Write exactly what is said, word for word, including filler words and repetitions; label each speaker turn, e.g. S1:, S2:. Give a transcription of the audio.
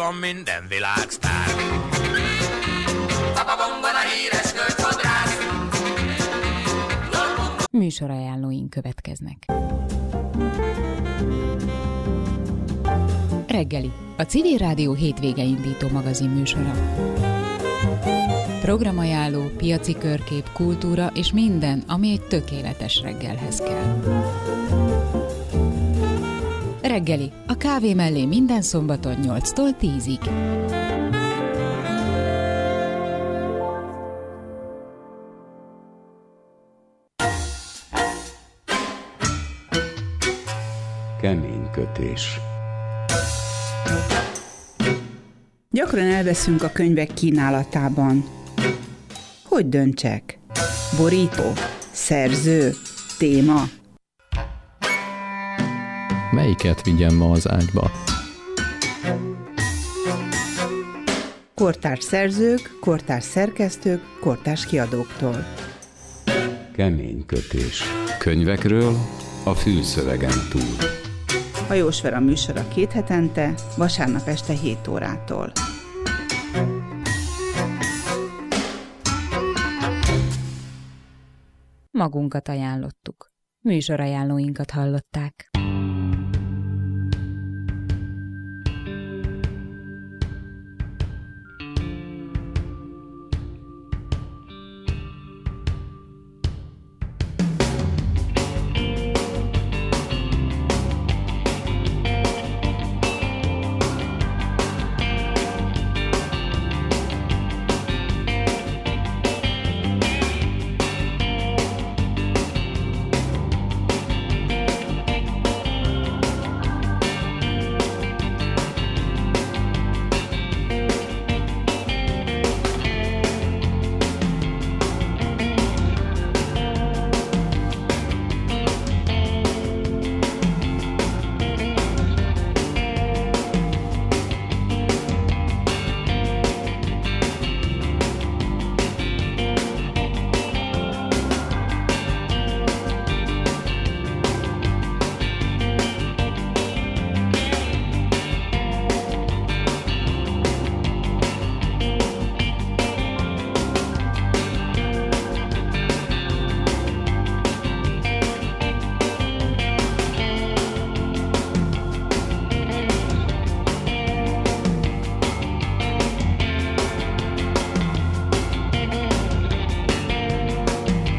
S1: van minden világsztár. Papabomban a híres költfodrász.
S2: Műsorajánlóink következnek. Reggeli, a Civil Rádió hétvége indító magazin műsora. Programajánló, piaci körkép, kultúra és minden, ami egy tökéletes reggelhez kell. Reggeli, a kávé mellé minden szombaton nyolctól tízig.
S3: Keménykötés.
S4: Gyakran elveszünk a könyvek kínálatában. Hogy döntsek? Borító? Szerző? Téma?
S5: Melyiket vigyem ma az ágyba?
S4: Kortárs szerzők, kortárs szerkesztők, kortárs kiadóktól.
S3: Keménykötés. Könyvekről a fülszövegen túl.
S4: Hajós Vera műsora két hetente, vasárnap este hét órától.
S2: Magunkat ajánlottuk. Műsorajánlóinkat hallották.